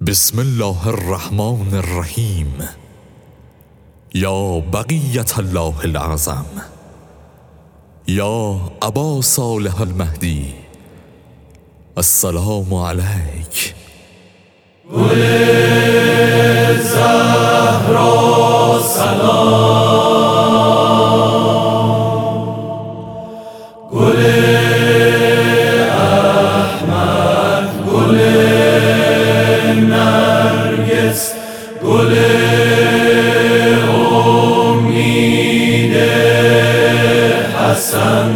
بسم الله الرحمن الرحیم. یا بقیت الله العظم، یا ابا صالح المهدی، السلام علیک. گل زهرا سلام، گل احمد، گل نرگس، گل امید حسن،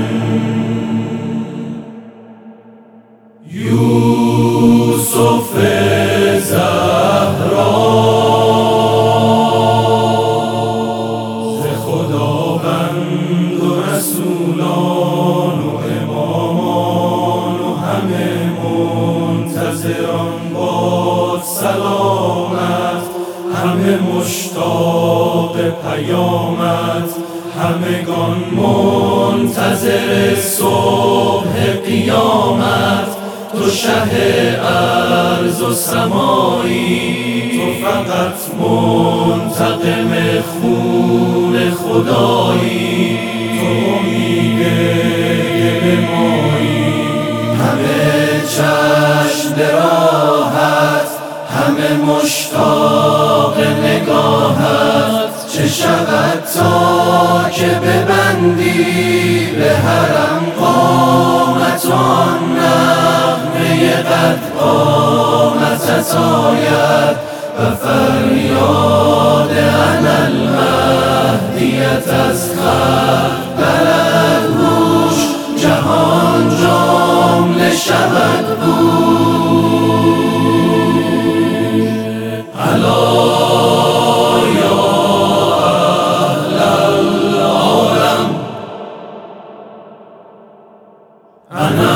یوسف زهرا، ز خداوند و رسولان و امامان و همه منتظران باد سلامت، همه مشتاق پیامت، همگان منتظر صبح قیامت. تو شه ارض و سمایی، تو فقط منتقم خون خدایی، تو امید دل مایی. همه چشم به راحت، همه مشتاق نگاهت. چه شود تا که ببندی به حرم قامت آن نغمه قد قامتت آید و فریاد انا المهدیت از خلق برد گوش، جهان جمله شود گوش. الا یا اهل العالم، انا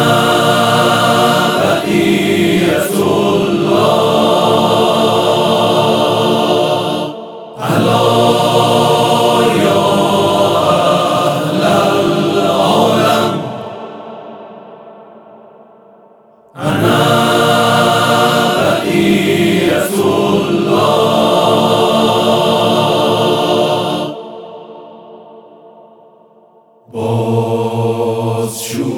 بقیت الله. الا یا اهل العالم، انا بقیت الله. باز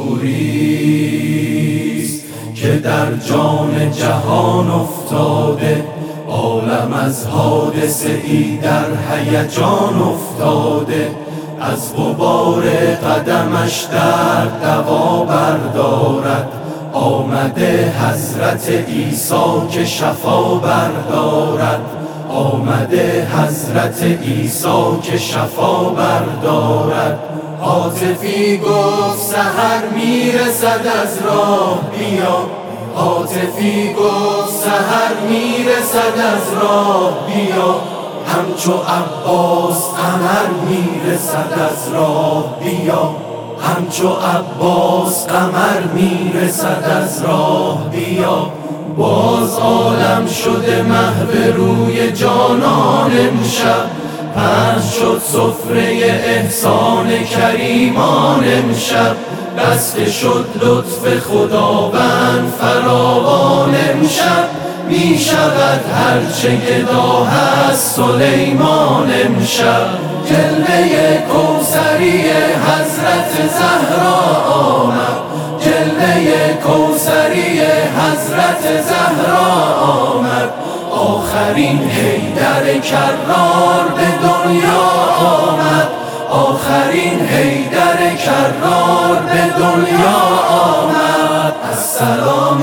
شوریست که در جان جهان افتاده، عالم از حادثه ای در هیجان افتاده. از غبار قدمش در دوا بردارد، آمده حضرت عیسی که شفا بردارد. آمده حضرت عیسی که شفا بردارد. هاتفی گفت سحر میرسد از راه بیا، هاتفی گفت سحر میرسد از راه بیا. همچو عباس قمر میرسد از راه بیا، همچو عباس قمر میرسد از راه بیا. باز عالم شده محو روی جانان امشب، پهن شد سفره احسان کریمان امشب. بسته شد لطف خداوند فراوان امشب، می شود هرچه گدا هست سلیمان امشب. جلوه کوثری حضرت زهرا آمد، جلوه کوثری حضرت زهرا آمد. آخرین حیدر کرار به دنیا آمد، آخرین حیدر کرار به دنیا آمد. السلام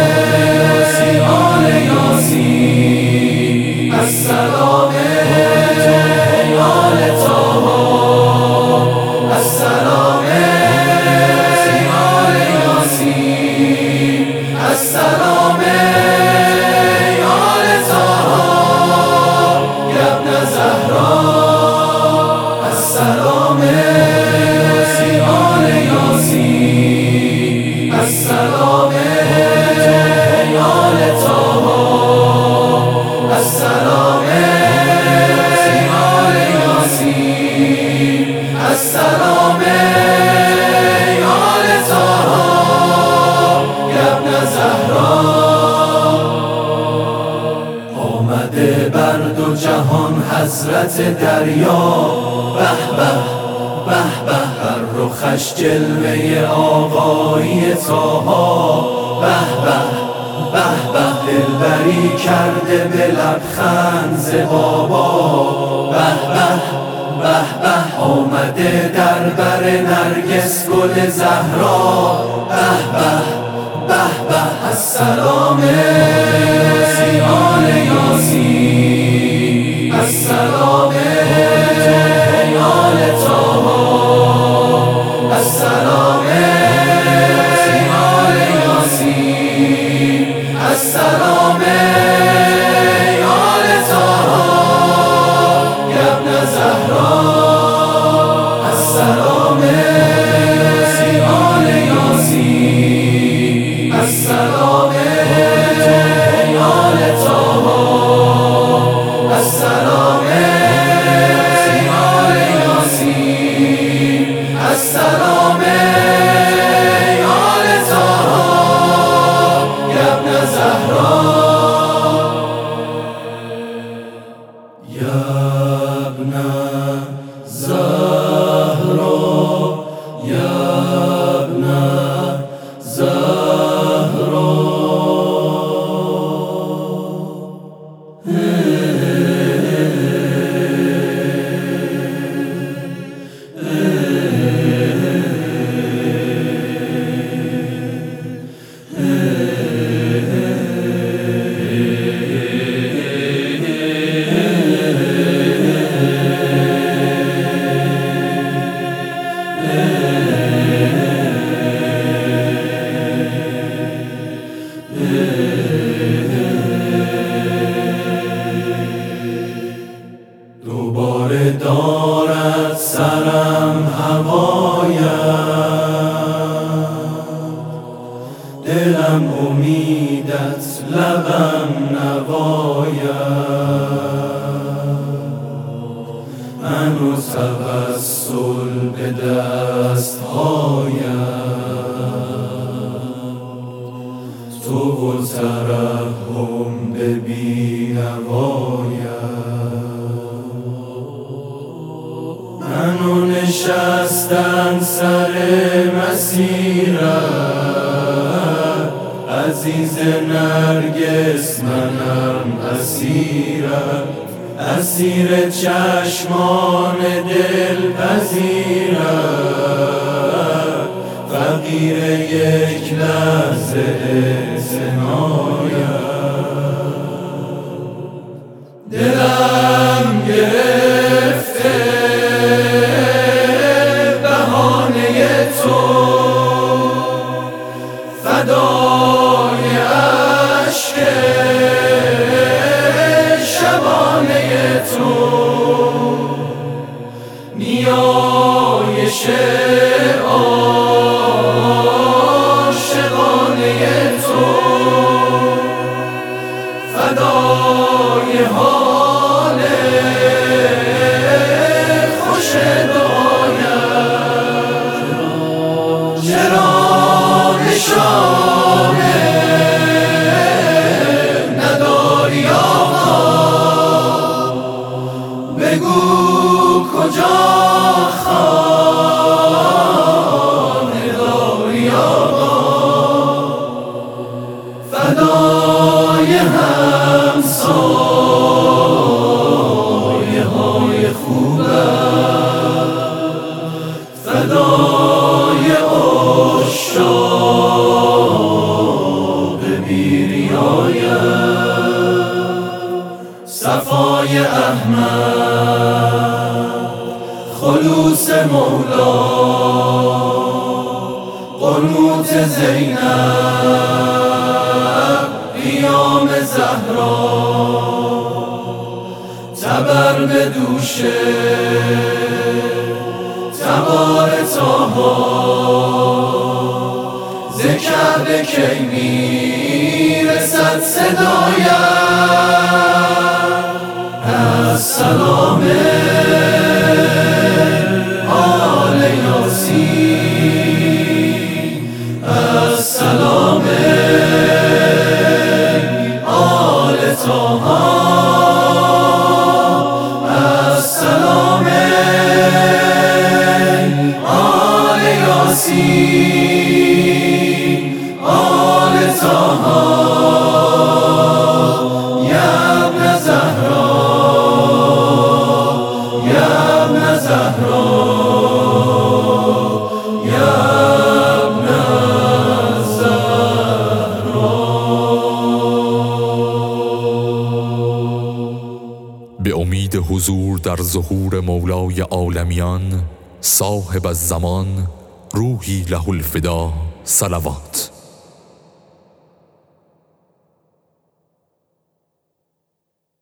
آل یاسین، السلام آل طه، السلام آل یاسین، السلام آل طه یا ابن زهرا، السلام آل یاسین، السلام آل طه. آمده بر دو جهان حضرت دریا. به به به به بر رخش جلوه آقایی طاها. به به به به دلبری کرده به لبخند ز بابا. به به به به آمده در بر نرگس گل زهرا. به به به به السلام آل یاسین، السلام آل طاها، السلام آل یاسین، السلام آل طاها یا ابن زهرا. السلام آل یاسین، السلام آل طاها، السلام آل یاسین، السلام آل طاها یا ابن زهرا. یا ابن زهرا، یا ابن زهرا. دوباره دارد سرم هوایم، دلم امیدت لبم نوایم. من و توسل به دستهایم، تو و ترحم به بینوایم. منو نشستن سر مسیرت، عزیز نرگس منم اسیرت. اسیر چشمان دل پذیرت، فقیر یک لحظه اعتنایم. دلم گرفته بهانه تو، فدای عشق شبانه تو، نیایش عاشقانه تو، فدای حال خوش دعایم. چرا نشانه نداری آقا، بگو کجا خانه داری آقا. فدای همسایه های خوبم، فدای عشاق بیریایم. صفای احمد، خلوص مولا، قنوت زینب، قیام زهرا. تبر به دوشه تبار طاها، ز کعبه کی میرسد صدایم. السلام آل یاسین، السلام آل طاها. طه یا ابن زهرا یا ابن زهرا یا ابن زهرا. به امید حضور در ظهور مولای عالمیان، صاحب الزمان، روحی له الفدا، صلوات.